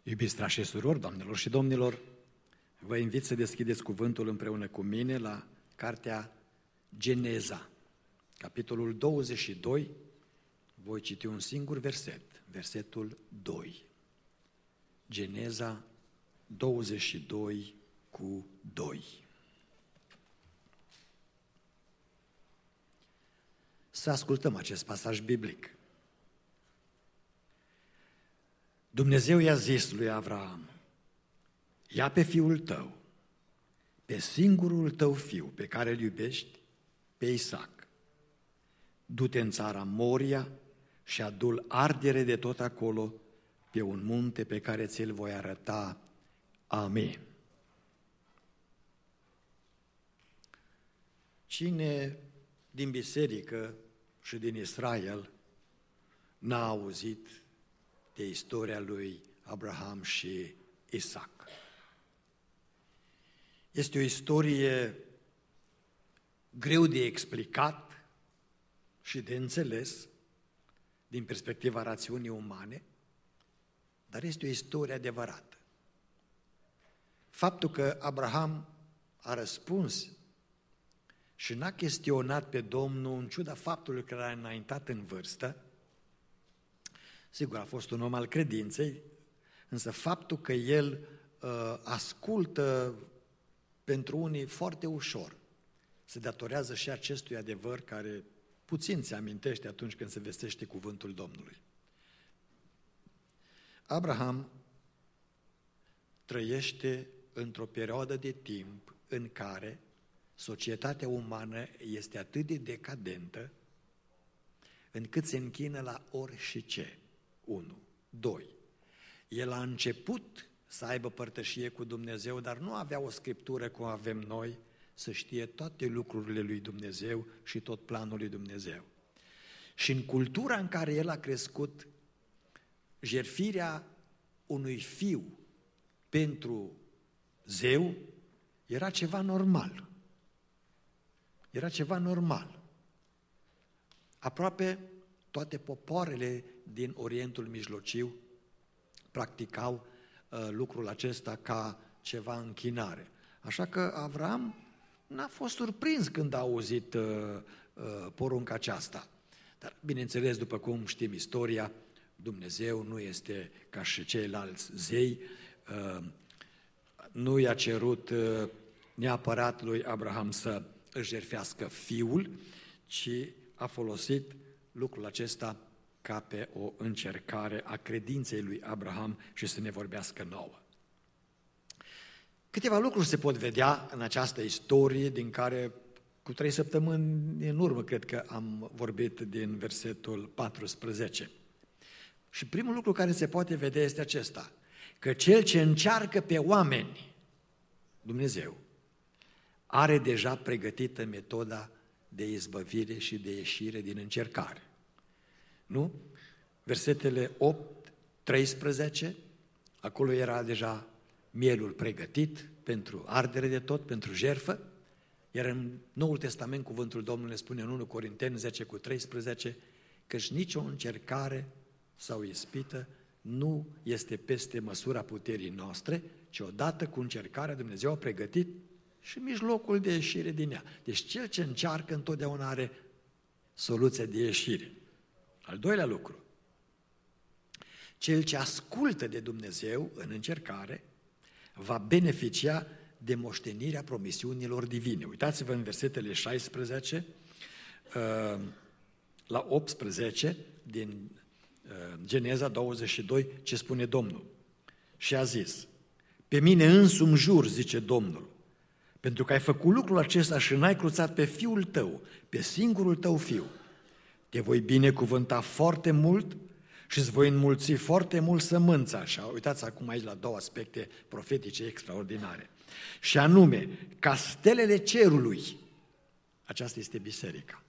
Iubiți frați și surori, doamnelor și domnilor, vă invit să deschideți cuvântul împreună cu mine la cartea Geneza, capitolul 22, voi citi un singur verset, versetul 2. Geneza 22 cu 2. Să ascultăm acest pasaj biblic. Dumnezeu i-a zis lui Avraam: ia pe fiul tău, pe singurul tău fiu pe care îl iubești, pe Isaac, du-te în țara Moria și adu-l ardere de tot acolo pe un munte pe care ți-l voi arăta. Amin. Cine din biserică și din Israel n-a auzit de istoria lui Abraham și Isaac? Este o istorie greu de explicat și de înțeles din perspectiva rațiunii umane, dar este o istorie adevărată. Faptul că Abraham a răspuns și n-a chestionat pe Domnul în ciuda faptului că l-a înaintat în vârstă, sigur, a fost un om al credinței, însă faptul că el ascultă pentru unii foarte ușor se datorează și acestui adevăr care puțin se amintește atunci când se vestește cuvântul Domnului. Abraham trăiește într-o perioadă de timp în care societatea umană este atât de decadentă încât se închină la orice. 1. 2. El a început să aibă părtășie cu Dumnezeu, dar nu avea o scriptură cum avem noi, să știe toate lucrurile lui Dumnezeu și tot planul lui Dumnezeu. Și în cultura în care el a crescut, jertfirea unui fiu pentru zeu era ceva normal. Era ceva normal. Aproape toate popoarele din Orientul Mijlociu practicau lucrul acesta ca ceva închinare. Așa că Avram n-a fost surprins când a auzit porunca aceasta. Dar, bineînțeles, după cum știm istoria, Dumnezeu nu este ca și ceilalți zei, nu i-a cerut neapărat lui Abraham să își jertfească fiul, ci a folosit lucrul acesta ca pe o încercare a credinței lui Abraham și să ne vorbească nouă. Câteva lucruri se pot vedea în această istorie, din care cu 3 săptămâni în urmă cred că am vorbit din versetul 14. Și primul lucru care se poate vedea este acesta, că cel ce încearcă pe oameni, Dumnezeu, are deja pregătită metoda de izbăvire și de ieșire din încercare. Nu? Versetele 8, 13, acolo era deja mielul pregătit pentru ardere de tot, pentru jertfă, iar în Noul Testament cuvântul Domnului spune în 1 Corinteni 10 cu 13, căci nicio încercare sau ispită nu este peste măsura puterii noastre, ci odată cu încercarea Dumnezeu a pregătit și mijlocul de ieșire din ea. Deci cel ce încearcă întotdeauna are soluția de ieșire. Al doilea lucru, cel ce ascultă de Dumnezeu în încercare va beneficia de moștenirea promisiunilor divine. Uitați-vă în versetele 16 la 18 din Geneza 22 ce spune Domnul. Și a zis: pe mine însumi jur, zice Domnul, pentru că ai făcut lucrul acesta și n-ai cruțat pe fiul tău, pe singurul tău fiu, te voi binecuvânta foarte mult și îți voi înmulți foarte mult sămânța. Și uitați acum aici la două aspecte profetice extraordinare. Și anume, ca stelele cerului, aceasta este biserica,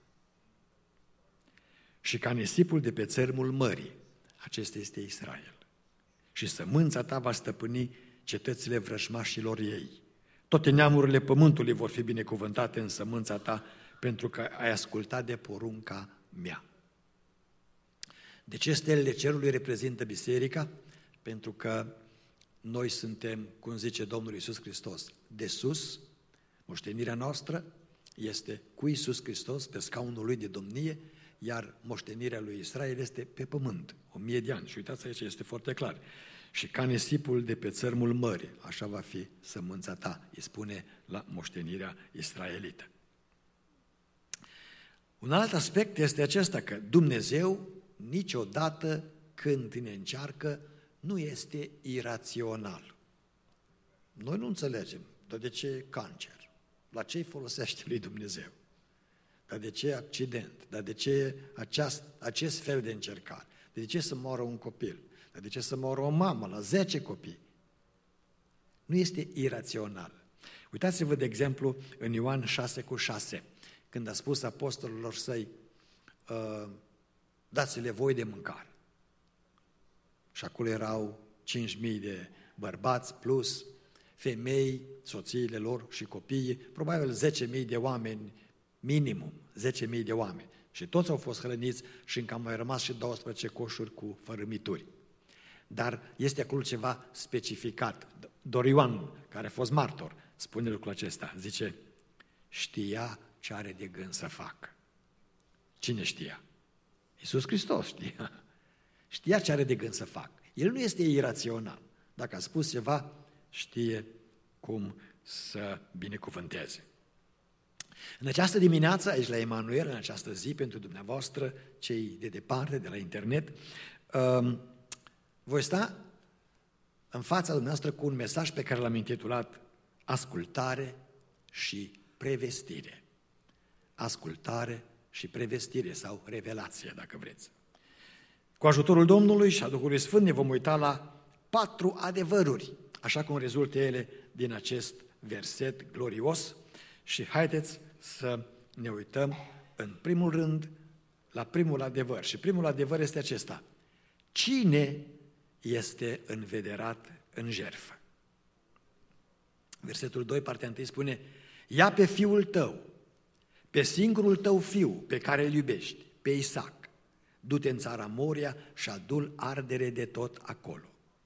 și ca nisipul de pe țărmul mării, acesta este Israel. Și sămânța ta va stăpâni cetățile vrăjmașilor ei. Toate neamurile pământului vor fi binecuvântate în sămânța ta, pentru că ai ascultat de porunca mea. De ce stelele cerului reprezintă biserica? Pentru că noi suntem, cum zice Domnul Iisus Hristos, de sus, moștenirea noastră este cu Iisus Hristos pe scaunul lui de domnie, iar moștenirea lui Israel este pe pământ, 1000 de ani. Și uitați aici, este foarte clar. Și ca nisipul de pe țărmul mării, așa va fi sămânța ta, îi spune la moștenirea israelită. Un alt aspect este acesta, că Dumnezeu niciodată când ne încearcă nu este irațional. Noi nu înțelegem, dar de ce cancer? La ce îi folosește lui Dumnezeu? Dar de ce accident? Dar de ce acest fel de încercare? De ce să moară un copil? Dar de ce să moară o mamă la 10 copii? Nu este irațional. Uitați-vă, de exemplu, în Ioan 6:6, când a spus apostolilor săi, dați-le voi de mâncare. Și acolo erau 5.000 de bărbați plus femei, soțiile lor și copiii, probabil 10.000 de oameni, minimum 10.000 de oameni. Și toți au fost hrăniți și încă au mai rămas și 12 coșuri cu fărâmituri. Dar este acolo ceva specificat. Doar Ioan, care a fost martor, spune lucrul acesta, zice, știa ce are de gând să facă. Cine știa? Iisus Hristos știa. Știa ce are de gând să facă. El nu este irațional. Dacă a spus ceva, știe cum să binecuvânteze. În această dimineață, aici la Emanuel, în această zi pentru dumneavoastră, cei de departe, de la internet, voi sta în fața dumneavoastră cu un mesaj pe care l-am intitulat Ascultare și prevestire. Ascultare și prevestire sau revelație, dacă vreți. Cu ajutorul Domnului și a Duhului Sfânt ne vom uita la 4 adevăruri, așa cum rezultă ele din acest verset glorios și haideți să ne uităm în primul rând la primul adevăr. Și primul adevăr este acesta. Cine este învederat în jertfă? Versetul 2, partea 1 spune, ia pe fiul tău, pe singurul tău fiu pe care îl iubești, pe Isaac, du-te în țara Moria și adu-l ardere de tot acolo.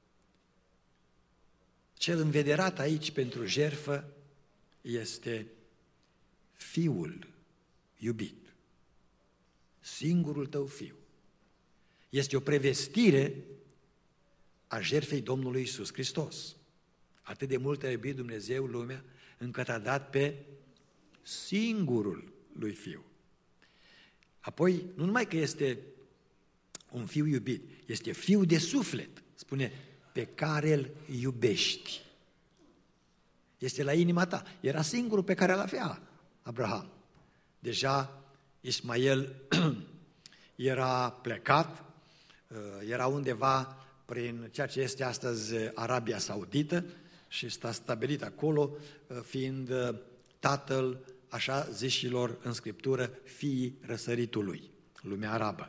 Cel învederat aici pentru jertfă este fiul iubit, singurul tău fiu. Este o prevestire a jertfei Domnului Iisus Hristos. Atât de mult a iubit Dumnezeu lumea, încât a dat pe singurul lui Fiu. Apoi, nu numai că este un fiu iubit, este fiu de suflet, spune, pe care îl iubești. Este la inima ta. Era singurul pe care îl avea Abraham. Deja Ismael era plecat, era undeva prin ceea ce este astăzi Arabia Saudită și s-a stabilit acolo, fiind tatăl, așa zișilor în Scriptură, fiii răsăritului, lumea arabă.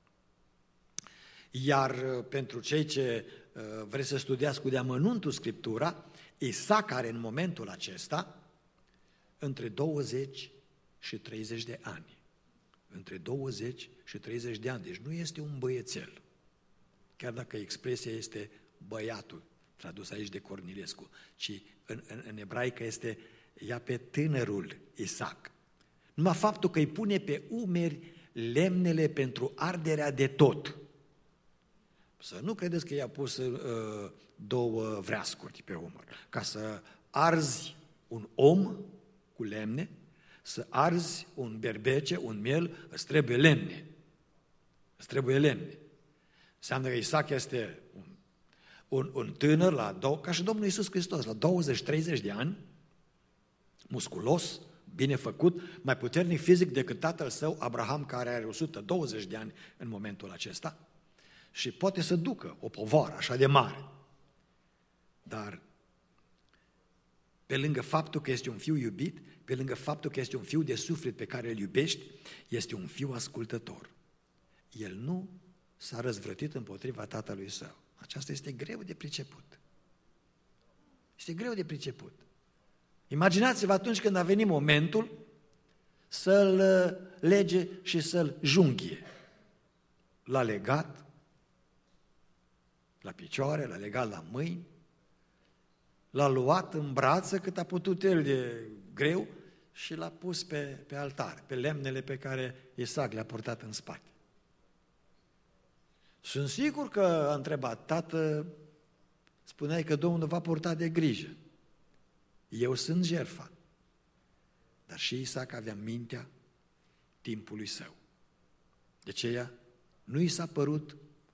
Iar pentru cei ce vreți să studiați cu de-amănuntul Scriptura, Isaac are în momentul acesta între 20 și 30 de ani. Între 20 și 30 de ani, deci nu este un băiețel. Chiar dacă expresia este băiatul, tradus aici de Cornilescu, ci în ebraică este ia pe tânărul Isaac. Numai faptul că îi pune pe umeri lemnele pentru arderea de tot. Să nu credeți că i-a pus 2 vreascuri pe umăr. Ca să arzi un om cu lemne, să arzi un berbece, un miel, îți trebuie lemne. Îți trebuie lemne. Înseamnă că Isaac este un tânăr, ca și Domnul Iisus Hristos, la 20-30 de ani, musculos, bine făcut, mai puternic fizic decât tatăl său, Abraham, care are 120 de ani în momentul acesta, și poate să ducă o povară așa de mare. Dar pe lângă faptul că este un fiu iubit, pe lângă faptul că este un fiu de suflet pe care îl iubești, este un fiu ascultător. El nu s-a răzvrătit împotriva tatălui său. Aceasta este greu de priceput. Este greu de priceput. Imaginați-vă atunci când a venit momentul să-l lege și să-l junghie. L-a legat la picioare, l-a legat la mâini L-a luat în brață cât a putut el de greu și l-a pus pe altar, pe lemnele pe care Isaac le-a purtat în spate. Sunt sigur că a întrebat: tată, spuneai că Domnul va purta de grijă. Eu sunt jertfa. Dar și Isaac avea mintea timpului său. De aceea nu i s-a părut,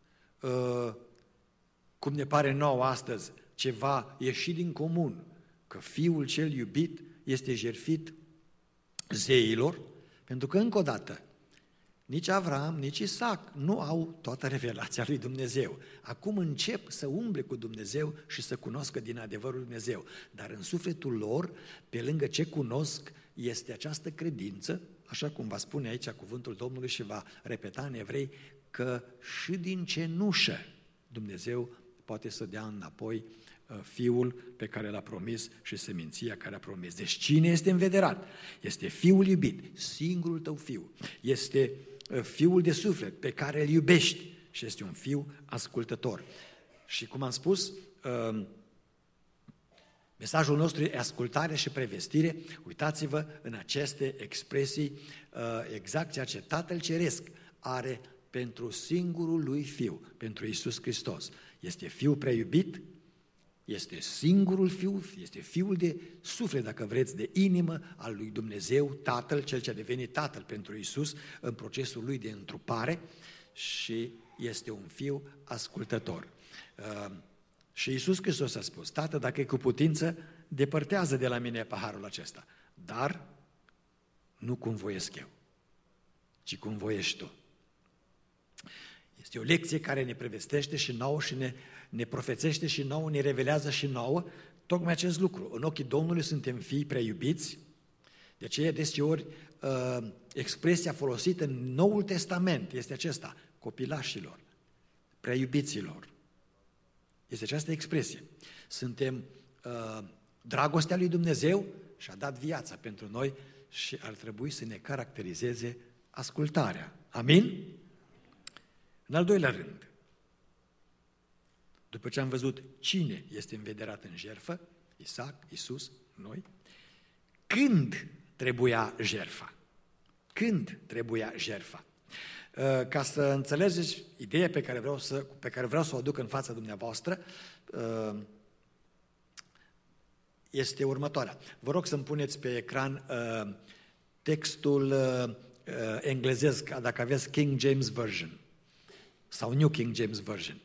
cum ne pare nouă astăzi, ceva ieșit din comun, că fiul cel iubit este jertfit zeilor, pentru că, încă o dată, nici Avram, nici Isaac nu au toată revelația lui Dumnezeu. Acum încep să umble cu Dumnezeu și să cunoască din adevărul Dumnezeu. Dar în sufletul lor, pe lângă ce cunosc, este această credință, așa cum va spune aici cuvântul Domnului și va repeta în Evrei, că și din cenușă Dumnezeu poate să dea înapoi fiul pe care l-a promis și seminția care a promis. Deci cine este învederat? Este fiul iubit, singurul tău fiu. Este fiul de suflet pe care îl iubești și este un fiu ascultător. Și cum am spus, mesajul nostru e ascultare și prevestire. Uitați-vă în aceste expresii exact ceea ce Tatăl Ceresc are pentru singurul lui Fiu, pentru Iisus Hristos. Este Fiul prea iubit, este singurul Fiu, este Fiul de suflet, dacă vreți, de inimă al lui Dumnezeu, Tatăl, Cel ce a devenit Tatăl pentru Iisus în procesul lui de întrupare și este un Fiu ascultător. Și Iisus Hristos a spus: Tată, dacă e cu putință, depărtează de la mine paharul acesta, dar nu cum voiesc eu, ci cum voiești tu. Este o lecție care ne prevestește și nouă și ne profețește și nouă, ne revelează și nouă tocmai acest lucru. În ochii Domnului suntem fii prea iubiți, de aceea deseori expresia folosită în Noul Testament este acesta: copilașilor, prea iubiților. Este această expresie. Suntem dragostea lui Dumnezeu și a dat viața pentru noi și ar trebui să ne caracterizeze ascultarea. Amin? În al doilea rând, după ce am văzut cine este învederat în jertfă, Isaac, Iisus, noi, când trebuia jertfa? Când trebuia jertfa? Ca să înțelegeți ideea pe care vreau să o aduc în fața dumneavoastră, este următoarea. Vă rog să-mi puneți pe ecran textul englezesc, dacă aveți King James Version sau New King James Version.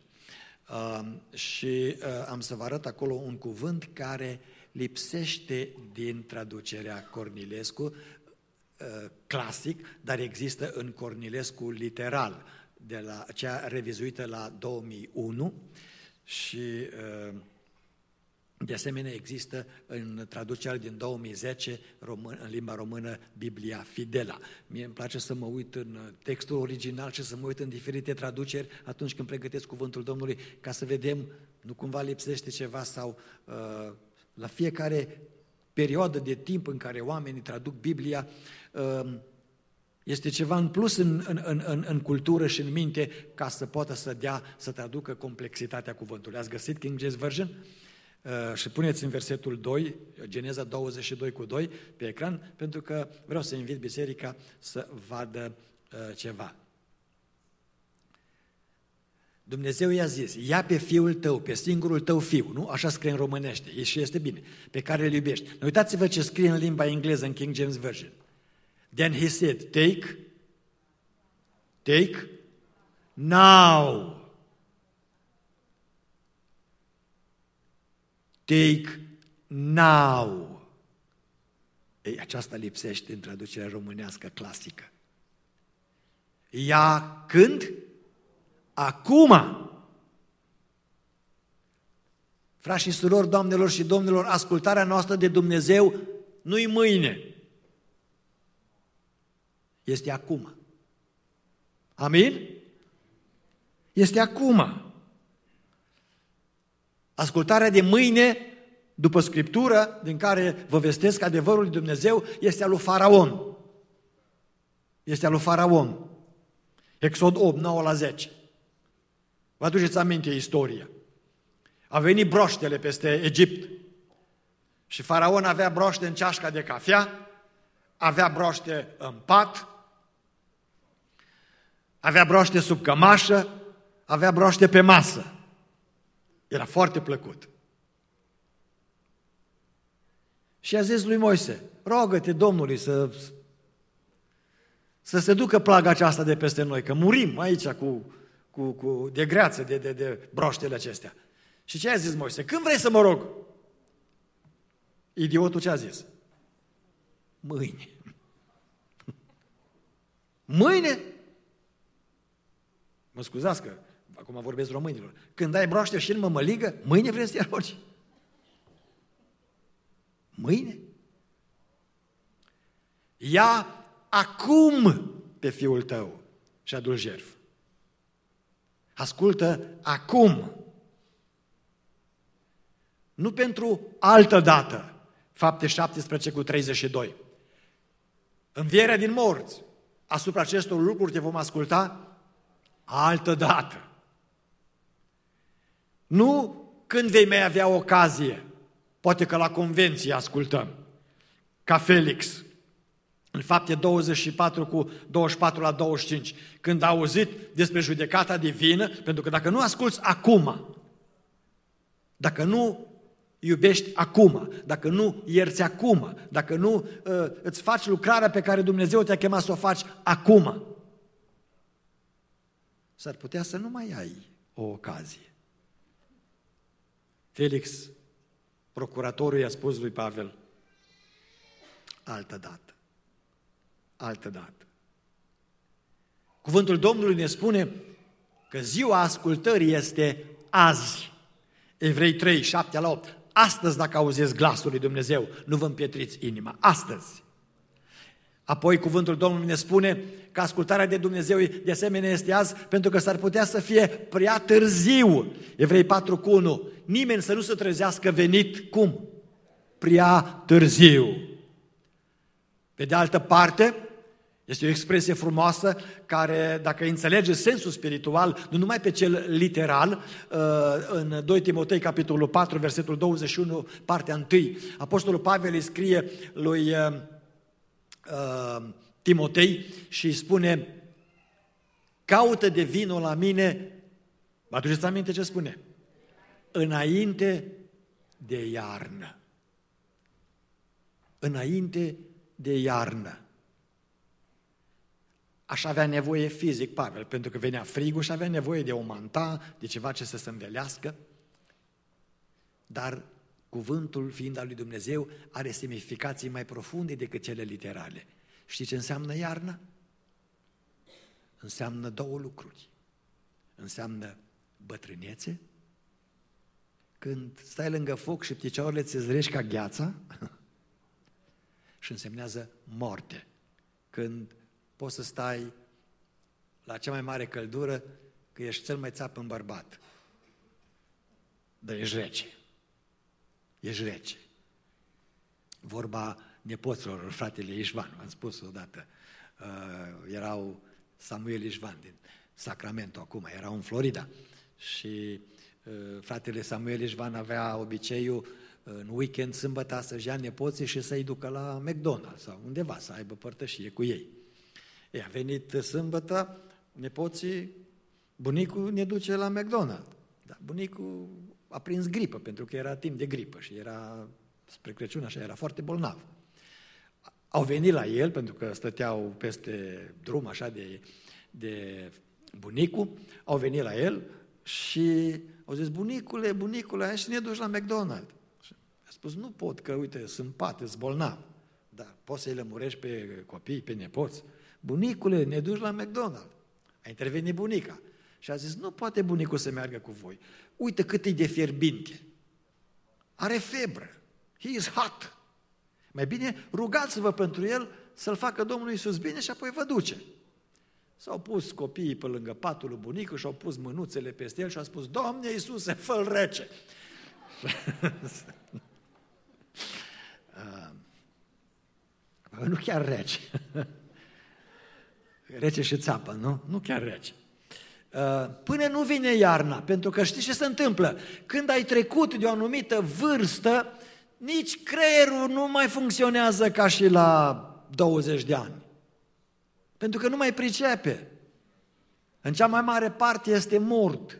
Și am să vă arăt acolo un cuvânt care lipsește din traducerea Cornilescu clasic, dar există în Cornilescu literal, de la cea revizuită la 2001 și de asemenea există în traducerea din 2010 în limba română Biblia Fidela. Mie îmi place să mă uit în textul original și să mă uit în diferite traduceri atunci când pregătesc cuvântul Domnului, ca să vedem, nu cumva lipsește ceva sau la fiecare perioadă de timp în care oamenii traduc Biblia, este ceva în plus în cultură și în minte ca să poată să traducă complexitatea cuvântului. Ați găsit King James Version? Și puneți în versetul 2, Geneza 22:2 pe ecran, pentru că vreau să invit biserica să vadă ceva. Dumnezeu i-a zis: ia pe fiul tău, pe singurul tău fiu, nu? Așa scrie în românește, și este bine, pe care îl iubești. Uitați-vă ce scrie în limba engleză, în King James Version. Then he said, take now. Take now. Ei, aceasta lipsește în traducerea românească clasică. Ia când? Acum. Frați și surori, doamnelor și domnilor, ascultarea noastră de Dumnezeu nu-i mâine. Este acum. Amin? Este acum. Ascultarea de mâine, după Scriptură, din care vă vestesc adevărul lui Dumnezeu, este a lui Faraon. Este a lui Faraon. Exod 8, 9-10. Vă aduceți aminte istoria. A venit broaștele peste Egipt. Și Faraon avea broaște în ceașca de cafea, avea broaște în pat, avea broaște sub cămașă, avea broaște pe masă. Era foarte plăcut. Și a zis lui Moise, rogă-te Domnului să se ducă plaga aceasta de peste noi, că murim aici de greață, de broaștele acestea. Și ce a zis Moise? Când vrei să mă rog? Idiotul ce a zis? Mâine. Mâine? Mă scuzați că acum vorbesc românilor. Când ai broaște și în mămăligă, mâine vrei să te rogi? Mâine? Ia acum pe fiul tău și adu-l jertfă. Ascultă acum. Nu pentru altă dată. Fapte 17:32. Învierea din morți. Asupra acestor lucruri te vom asculta altă dată. Nu când vei mai avea ocazie. Poate că la convenție ascultăm. Ca Felix. În Fapte 24:24-25. Când a auzit despre judecata divină, pentru că dacă nu asculți acum, dacă nu iubești acum, dacă nu ierți acum, dacă nu îți faci lucrarea pe care Dumnezeu te-a chemat să o faci acum, s-ar putea să nu mai ai o ocazie. Felix, procuratorul, i-a spus lui Pavel, altă dată, altă dată. Cuvântul Domnului ne spune că ziua ascultării este azi. Evrei 3:7-8. Astăzi, dacă auziți glasul lui Dumnezeu, nu vă împietriți inima. Astăzi. Apoi cuvântul Domnului ne spune că ascultarea de Dumnezeu de asemenea este azi, pentru că s-ar putea să fie prea târziu. Evrei 4:1. Nimeni să nu se trezească venit, cum? Prea târziu. Pe de altă parte, este o expresie frumoasă care, dacă înțelege sensul spiritual, nu numai pe cel literal, în 2 Timotei, capitolul 4, versetul 21, partea 1, Apostolul Pavel îi scrie lui Timotei și îi spune, caută de vino la mine, vă aduceți aminte ce spune? Înainte de iarnă. Înainte de iarnă. Aș avea nevoie fizic, Pavel, pentru că venea frigul și avea nevoie de o manta, de ceva ce să se învelească, dar cuvântul, fiind al lui Dumnezeu, are semnificații mai profunde decât cele literale. Știți ce înseamnă iarnă? Înseamnă două lucruri. Înseamnă bătrânețe, când stai lângă foc și picioarele ți zrești ca gheața, și însemnează moarte, când poți să stai la cea mai mare căldură, că ești cel mai țapă în bărbat. Dar ești rece. Ești rece. Vorba nepoților, fratele Ișvan, am spus odată, erau Samuel Ișvan din Sacramento acum, erau în Florida și fratele Samuel Ișvan avea obiceiul în weekend, sâmbătă, să-și ia nepoții și să-i ducă la McDonald's sau undeva, să aibă părtășie cu ei. A venit sâmbătă, nepoții, bunicul ne duce la McDonald's. Dar bunicul a prins gripă, pentru că era timp de gripă și era spre Crăciun, așa, era foarte bolnav. Au venit la el, pentru că stăteau peste drum, așa, de bunicul, au venit la el și au zis, bunicule, hai și ne duci la McDonald's. Și a spus, nu pot, că uite, sunt pat, sunt bolnav. Dar poți să-i lămurești pe copii, pe nepoți. Bunicule, ne duci la McDonald's. A intervenit bunica și a zis, nu poate bunicul să meargă cu voi. Uite cât e de fierbinte. Are febră. He is hot. Mai bine rugați-vă pentru el să-l facă Domnul Iisus bine și apoi vă duce. S-au pus copiii pe lângă patul lui bunicul și au pus mânuțele peste el și au spus, Doamne Iisuse, fă-l rece. Nu chiar rece. Rece și țapă, nu? Nu chiar rece. Până nu vine iarna, pentru că știi ce se întâmplă? Când ai trecut de o anumită vârstă, nici creierul nu mai funcționează ca și la 20 de ani. Pentru că nu mai pricepe. În cea mai mare parte este mort.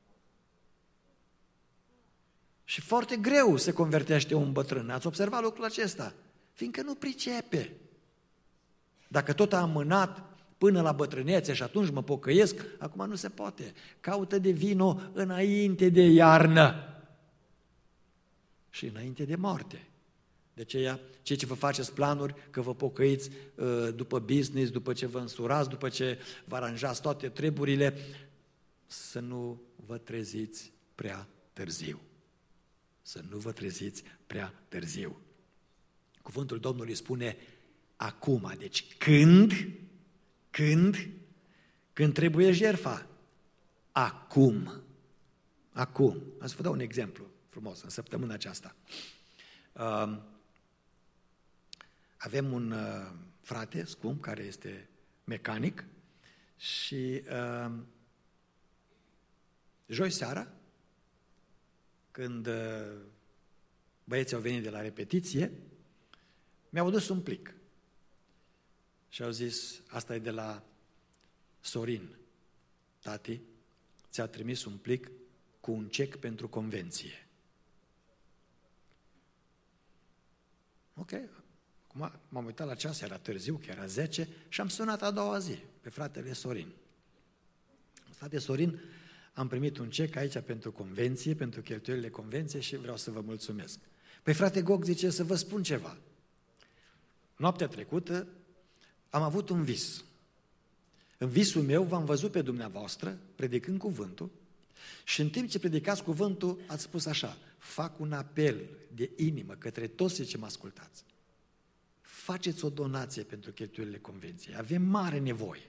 Și foarte greu se convertește un bătrân. Ați observat lucrul acesta? Fiindcă nu pricepe. Dacă tot a amânat până la bătrânețe și atunci mă pocăiesc, acum nu se poate. Caută de vino înainte de iarnă și înainte de moarte. De aceea, cei ce vă faceți planuri, că vă pocăiți după business, după ce vă însurați, după ce vă aranjați toate treburile, să nu vă treziți prea târziu. Să nu vă treziți prea târziu. Cuvântul Domnului spune acum, deci când trebuie jertfa? Acum. Am să vă dau un exemplu frumos în săptămâna aceasta. Avem un frate scump care este mecanic și joi seara, când băieții au venit de la repetiție, mi-au adus un plic și au zis, asta e de la Sorin. Tati, ți-a trimis un plic cu un cec pentru convenție. Ok, acum m-am uitat la ceas, era târziu, că era 10 și am sunat a doua zi pe fratele Sorin. Frate Sorin, am primit un cec aici pentru convenție, pentru cheltuielile convenție și vreau să vă mulțumesc. Păi frate Gog zice să vă spun ceva. Noaptea trecută am avut un vis. În visul meu v-am văzut pe dumneavoastră predicând cuvântul și în timp ce predicați cuvântul ați spus așa, fac un apel de inimă către toți cei ce mă ascultați. Faceți o donație pentru cheltuielile convenției. Avem mare nevoie.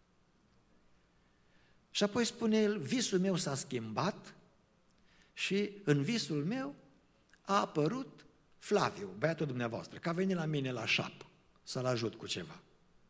Și apoi spune el, visul meu s-a schimbat și în visul meu a apărut Flaviu, băiatul dumneavoastră, că a venit la mine la șap să-l ajut cu ceva.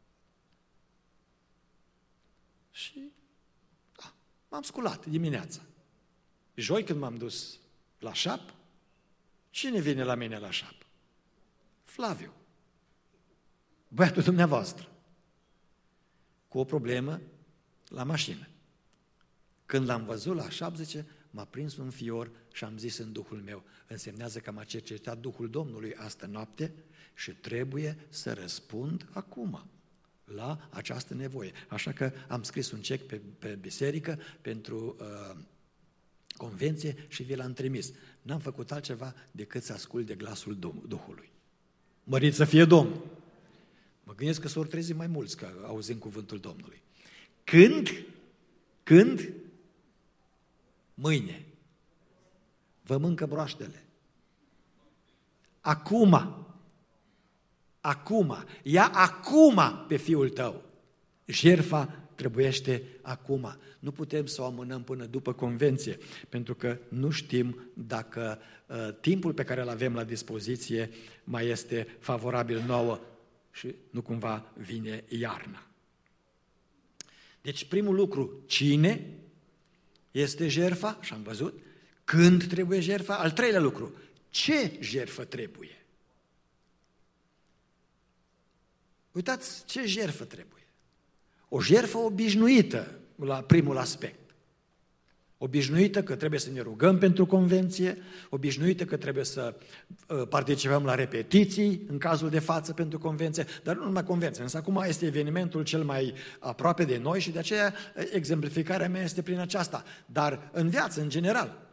Și m-am sculat dimineața. Joi când m-am dus la șap, cine vine la mine la șap? Flaviu, băiatul dumneavoastră, cu o problemă la mașină. Când l-am văzut la șap, zice, m-a prins un fior și am zis în Duhul meu, însemnează că m-a cercetat Duhul Domnului astă noapte și trebuie să răspund acum la această nevoie. Așa că am scris un cec pe biserică pentru convenție și vi l-am trimis. N-am făcut altceva decât să ascult de glasul Duhului. Mărit să fie Domnul! Mă gândesc că s-or trezi mai mulți că auzim cuvântul Domnului. Când? Mâine. Vă mâncă broaștele. Acum. Ia acum pe fiul tău. Jertfa trebuiește acum. Nu putem să o amânăm până după convenție, pentru că nu știm dacă timpul pe care îl avem la dispoziție mai este favorabil nouă și nu cumva vine iarna. Deci primul lucru, cine este jertfa? Și am văzut. Când trebuie jertfa? Al treilea lucru, ce jertfă trebuie? Uitați ce jertfă trebuie. O jertfă obișnuită, la primul aspect. Obișnuită că trebuie să ne rugăm pentru convenție, obișnuită că trebuie să participăm la repetiții, în cazul de față, pentru convenție, dar nu numai convenție, însă acum este evenimentul cel mai aproape de noi și de aceea exemplificarea mea este prin aceasta. Dar în viață, în general,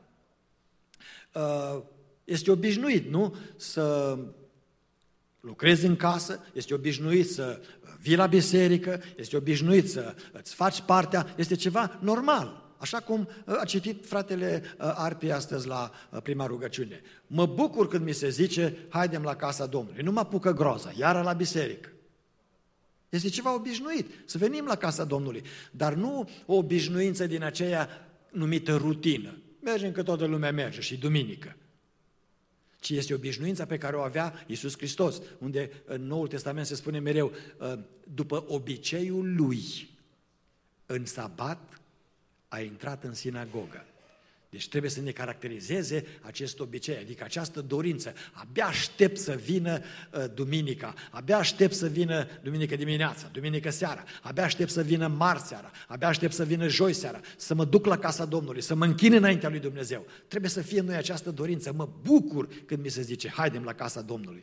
este obișnuit, nu? Să lucrezi în casă, este obișnuit să vii la biserică, este obișnuit să îți faci partea, este ceva normal. Așa cum a citit fratele Arpi astăzi la prima rugăciune. Mă bucur când mi se zice, haidem la casa Domnului. Nu mă apucă groaza, iară la biserică. Este ceva obișnuit, să venim la casa Domnului, dar nu o obișnuință din aceea numită rutină. Mergem că toată lumea merge și duminică. Ci este obișnuința pe care o avea Iisus Hristos, unde în Noul Testament se spune mereu, după obiceiul lui, în sabat a intrat în sinagogă. Deci trebuie să ne caracterizeze acest obicei, adică această dorință. Abia aștept să vină duminica, abia aștept să vină duminică dimineața, duminică seara, abia aștept să vină marți seara, abia aștept să vină joi seara, să mă duc la casa Domnului, să mă închin înaintea lui Dumnezeu. Trebuie să fie în noi această dorință. Mă bucur când mi se zice, haidem la casa Domnului.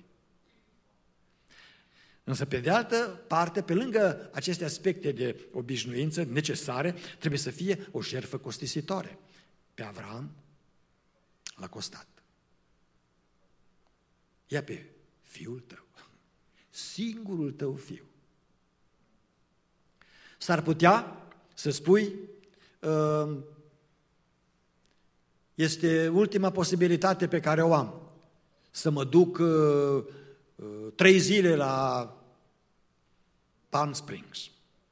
Însă, pe de altă parte, pe lângă aceste aspecte de obișnuință necesare, trebuie să fie o jertfă costisitoare. Pe Avram l-a costat. Ia pe fiul tău, singurul tău fiu. S-ar putea să spui, este ultima posibilitate pe care o am, să mă duc 3 zile la Palm Springs.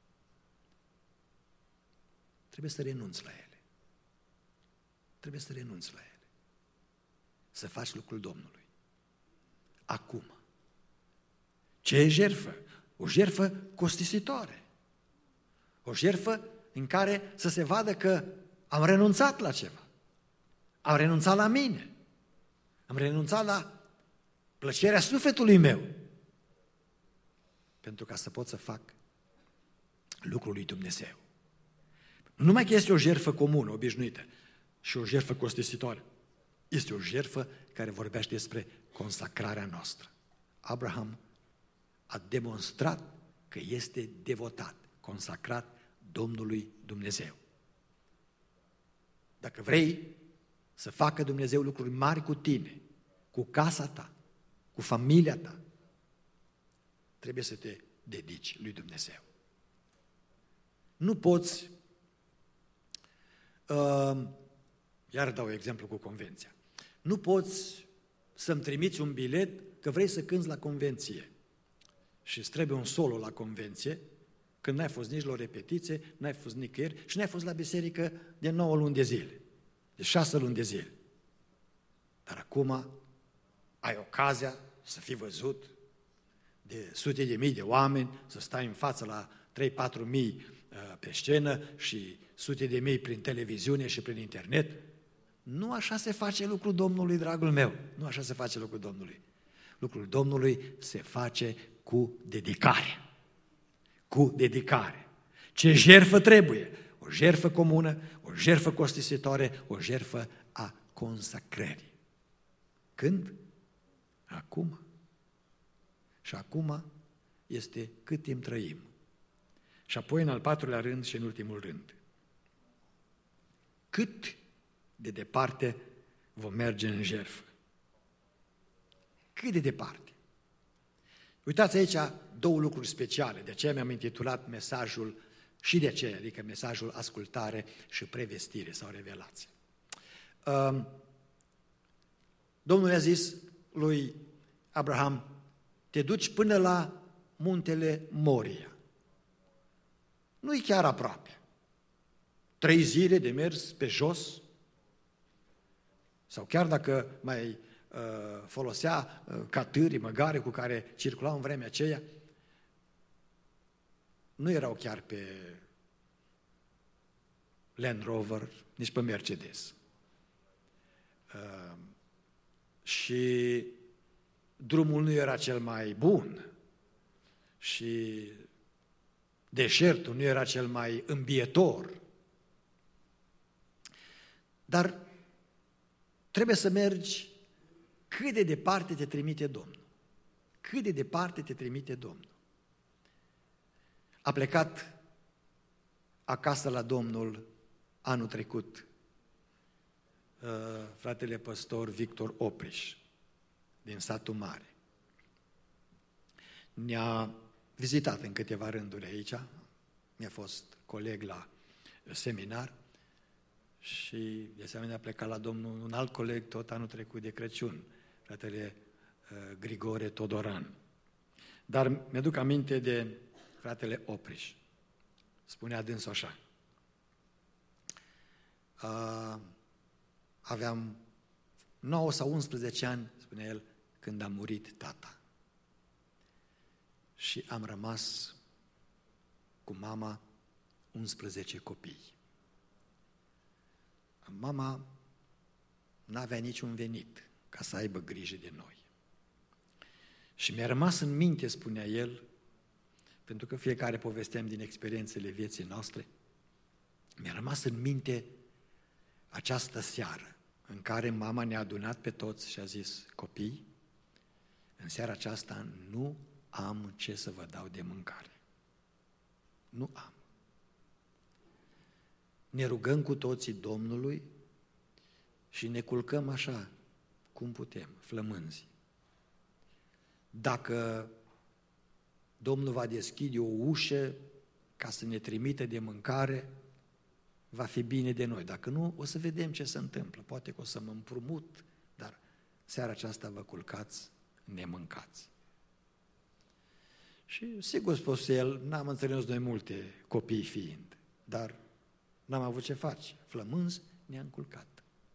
Trebuie să renunți la ele. Trebuie să renunți la ele. Să faci lucrul Domnului. Acum. Ce e jertfă? O jertfă costisitoare. O jertfă în care să se vadă că am renunțat la ceva. Am renunțat la mine. Am renunțat la plăcerea sufletului meu. Pentru ca să pot să fac lucrul lui Dumnezeu. Nu numai că este o jertfă comună, obișnuită, și o jertfă costisitoare. Este o jertfă care vorbește despre consacrarea noastră. Abraham a demonstrat că este devotat, consacrat Domnului Dumnezeu. Dacă vrei să facă Dumnezeu lucruri mari cu tine, cu casa ta, cu familia ta, trebuie să te dedici lui Dumnezeu. Nu poți, iar dau exemplu cu convenția, nu poți să-mi trimiți un bilet că vrei să cânți la convenție și îți trebuie un solo la convenție, când n-ai fost nici la o repetiție, n-ai fost nicăieri și n-ai fost la biserică de 9 luni de zile, de 6 luni de zile. Dar acum ai ocazia să fii văzut de sute de mii de oameni, să stai în față la 3-4 mii pe scenă și sute de mii prin televiziune și prin internet. Nu așa se face lucrul Domnului, dragul meu. Nu așa se face lucrul Domnului. Lucrul Domnului se face cu dedicare. Cu dedicare. Ce jertfă trebuie? O jertfă comună, o jertfă costisitoare, o jertfă a consacrării. Când? Acum. Și acum este cât timp trăim. Și apoi, în al 4-lea rând și în ultimul rând, cât de departe vom merge în jertfă? Cât de departe? Uitați aici 2 lucruri speciale, de aceea mi-am intitulat mesajul și de aceea, adică mesajul ascultare și prevestire sau revelație. Domnul i-a zis lui Abraham, te duci până la muntele Moria. Nu-i chiar aproape. 3 zile de mers pe jos, sau chiar dacă mai folosea catâri, măgare cu care circulau în vremea aceea, nu erau chiar pe Land Rover, nici pe Mercedes. Și drumul nu era cel mai bun și deșertul nu era cel mai îmbietor. Dar trebuie să mergi cât de departe te trimite Domnul. Cât de departe te trimite Domnul. A plecat acasă la Domnul anul trecut fratele păstor Victor Opriș din satul Mare. Ne-a vizitat în câteva rânduri aici, mi-a fost coleg la seminar și de asemenea a plecat la Domnul un alt coleg tot anul trecut de Crăciun, fratele Grigore Todoran. Dar mi-aduc aminte de fratele Opriș. Spunea dânsul așa, aveam 9 sau 11 ani, spune el, când a murit tata. Și am rămas cu mama 11 copii. Mama n-avea niciun venit ca să aibă grijă de noi. Și mi-a rămas în minte, spunea el, pentru că fiecare povesteam din experiențele vieții noastre, mi-a rămas în minte această seară în care mama ne-a adunat pe toți și a zis: copii, în seara aceasta nu am ce să vă dau de mâncare. Nu am. Ne rugăm cu toții Domnului și ne culcăm așa cum putem, flămânzi. Dacă Domnul va deschide o ușă ca să ne trimită de mâncare, va fi bine de noi. Dacă nu, o să vedem ce se întâmplă. Poate că o să mă împrumut, dar seara aceasta vă culcați nemâncați. Și sigur spus el, n-am înțeles noi multe copii fiind, dar n-am avut ce face. Flămânzi ne-am culcat.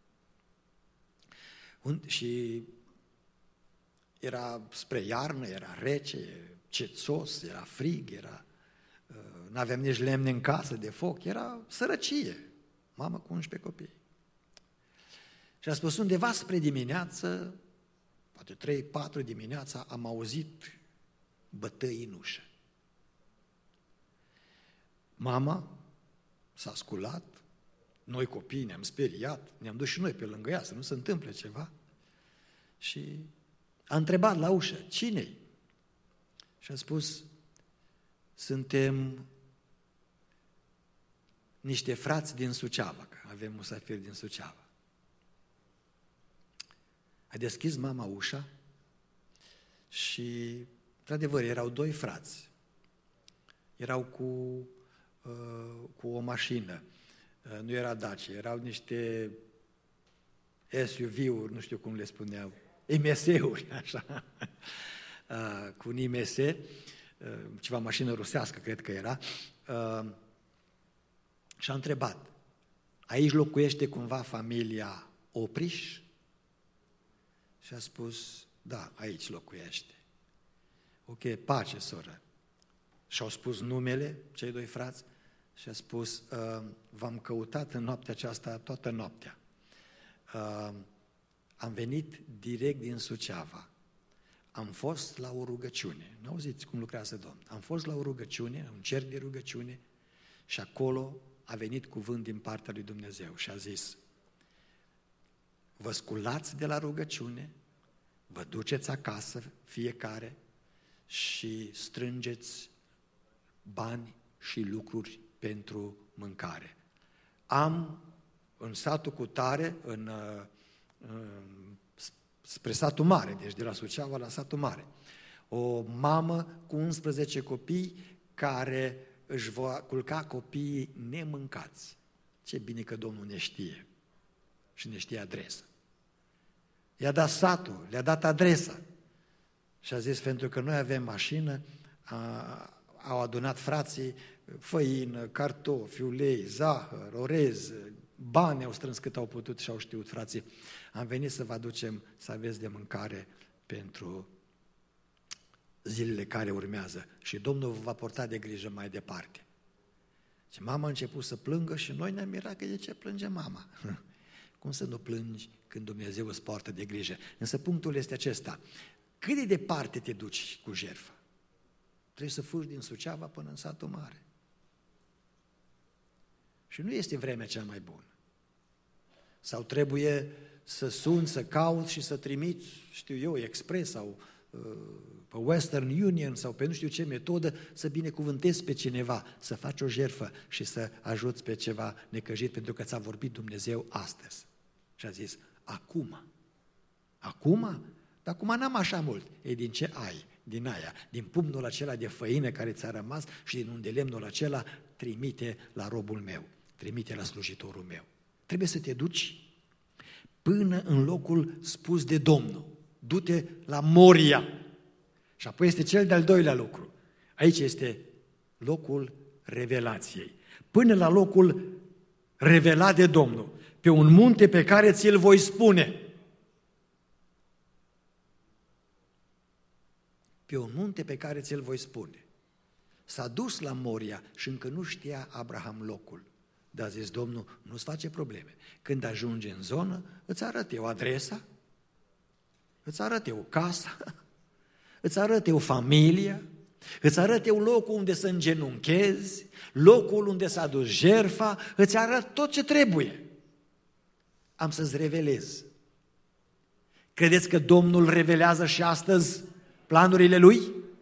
Și era spre iarnă, era rece, cețos, era frig, n-aveam nici lemne în casă de foc, era sărăcie. Mamă cu 11 copii. Și a spus, undeva spre dimineață, poate 3-4 dimineața, am auzit bătăi în ușă. Mama s-a sculat, noi copii ne-am speriat, ne-am dus și noi pe lângă ea să nu se întâmple ceva și a întrebat la ușă, cine-i? Și a spus, suntem niște frați din Suceava, că avem musafiri din Suceava. A deschis mama ușa și, într-adevăr, erau 2 frați. Erau cu o mașină, nu era Dacia, erau niște SUV-uri, nu știu cum le spuneau, IMS-uri, așa, cu un IMS, ceva mașină rusească, cred că era, și a întrebat, aici locuiește cumva familia Opriș? Și a spus, da, aici locuiește. Ok, pace, soră. Și-au spus numele, cei 2 frați, și a spus, v-am căutat în noaptea aceasta toată noaptea. Am venit direct din Suceava. Am fost la o rugăciune. N-auziți cum lucrează Domnul. Am fost la o rugăciune, un cerc de rugăciune, și acolo a venit cuvânt din partea lui Dumnezeu și a zis, vă sculați de la rugăciune, vă duceți acasă fiecare și strângeți bani și lucruri pentru mâncare. Am în satul cutare, spre satul mare, deci de la Suceava la satul mare, o mamă cu 11 copii care își va culca copiii nemâncați. Ce bine că Domnul ne știe și ne știe adresa. I-a dat satul, le-a dat adresa și a zis, pentru că noi avem mașină, au adunat frații făină, cartofi, ulei, zahăr, orez, bani au strâns cât au putut și au știut frații. Am venit să vă aducem să aveți de mâncare pentru zilele care urmează și Domnul vă va porta de grijă mai departe. Și mama a început să plângă și noi ne-am mirat că de ce plânge mama? Cum să nu plângi când Dumnezeu îți poartă de grijă? Însă punctul este acesta. Cât de departe te duci cu jertfă? Trebuie să fugi din Suceava până în satul mare. Și nu este vremea cea mai bună. Sau trebuie să suni, să cauți și să trimiți, știu eu, expres sau pe Western Union sau pe nu știu ce metodă să binecuvântezi pe cineva, să faci o jertfă și să ajuți pe ceva necăjit pentru că ți-a vorbit Dumnezeu astăzi. Și a zis, acum? Dar acum n-am așa mult. Ei, din ce ai? Din aia, din pumnul acela de făină care ți-a rămas și din undelemnul acela, trimite la robul meu, trimite la slujitorul meu. Trebuie să te duci până în locul spus de Domnul. Du-te la Moria. Și apoi este cel de-al doilea lucru. Aici este locul revelației. Până la locul revelat de Domnul, pe un munte pe care ți-l voi spune. Pe un munte pe care ți-l voi spune. S-a dus la Moria și încă nu știa Abraham locul. Dar a zis Domnul, nu-ți face probleme. Când ajungi în zonă, îți arăt eu adresa, îți arăt eu casa, îți arăt eu familia, îți arăt eu locul unde să îngenunchezi, locul unde s-a dus jertfa, îți arăt tot ce trebuie. Am să-ți revelez. Credeți că Domnul revelează și astăzi planurile Lui?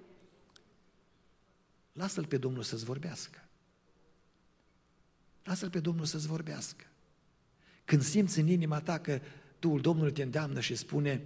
Lasă-L pe Domnul să-ți vorbească. Lasă-L pe Domnul să-ți vorbească. Când simți în inima ta că Duhul Domnului te îndeamnă și spune,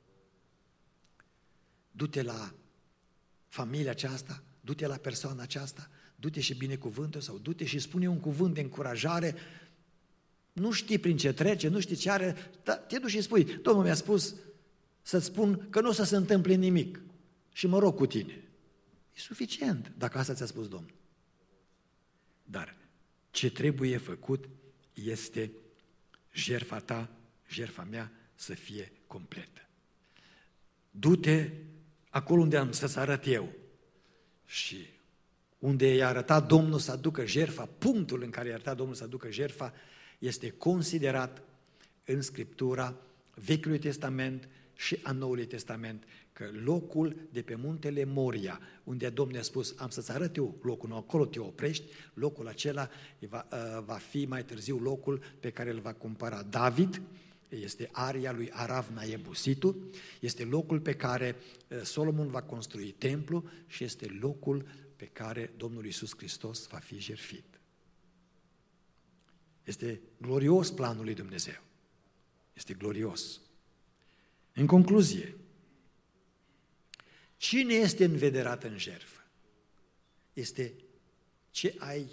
du-te la familia aceasta, du-te la persoana aceasta, du-te și binecuvântă sau du-te și spune un cuvânt de încurajare, nu știi prin ce trece, nu știi ce are, dar te duci și spui, Domnul mi-a spus să-ți spun că nu o să se întâmple nimic și mă rog cu tine. E suficient dacă asta ți-a spus Domnul. Dar ce trebuie făcut este jertfa ta, jertfa mea să fie completă. Du-te acolo unde am să-ți arăt eu și unde i-a arătat Domnul să aducă jertfa, punctul în care i-a arătat Domnul să aducă jertfa este considerat în Scriptura Vechiului Testament și a Noului Testament, că locul de pe muntele Moria, unde Domnul a spus, am să-ți arăt eu locul, acolo te oprești, locul acela va fi mai târziu locul pe care îl va cumpăra David, este aria lui Aravna Iebusitu, este locul pe care Solomon va construi templu și este locul pe care Domnul Iisus Hristos va fi jertfit. Este glorios planul lui Dumnezeu. Este glorios. În concluzie, cine este învederat în jertfă? Este ce ai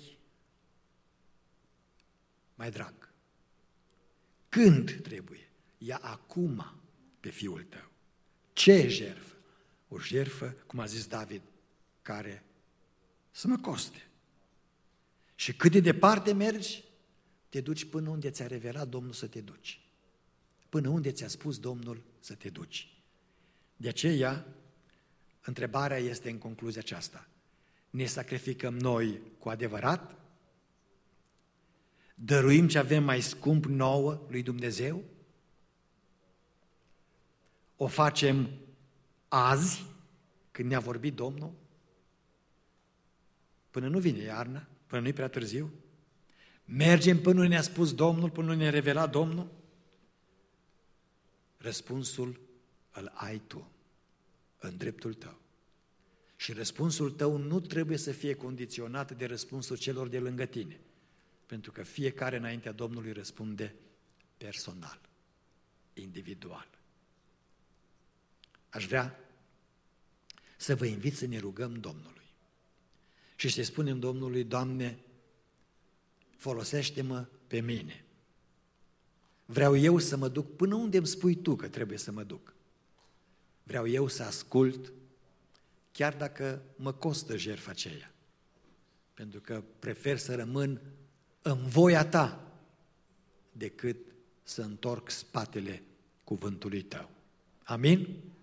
mai drag. Când trebuie? Ia acum pe fiul tău. Ce jertfă? O jertfă, cum a zis David, care să mă coste. Și cât de departe mergi, te duci până unde ți-a revelat Domnul să te duci. Până unde ți-a spus Domnul să te duci. De aceea, întrebarea este în concluzia aceasta. Ne sacrificăm noi cu adevărat? Dăruim ce avem mai scump nouă lui Dumnezeu? O facem azi, când ne-a vorbit Domnul? Până nu vine iarna, până nu-i prea târziu? Mergem până ne-a spus Domnul, până ne-a revelat Domnul? Răspunsul îl ai tu, în dreptul tău. Și răspunsul tău nu trebuie să fie condiționat de răspunsul celor de lângă tine, pentru că fiecare înaintea Domnului răspunde personal, individual. Aș vrea să vă invit să ne rugăm Domnului și să spunem Domnului, Doamne, folosește-mă pe mine. Vreau eu să mă duc până unde îmi spui tu că trebuie să mă duc. Vreau eu să ascult, chiar dacă mă costă jertfa aceea, pentru că prefer să rămân în voia ta decât să întorc spatele cuvântului tău. Amin?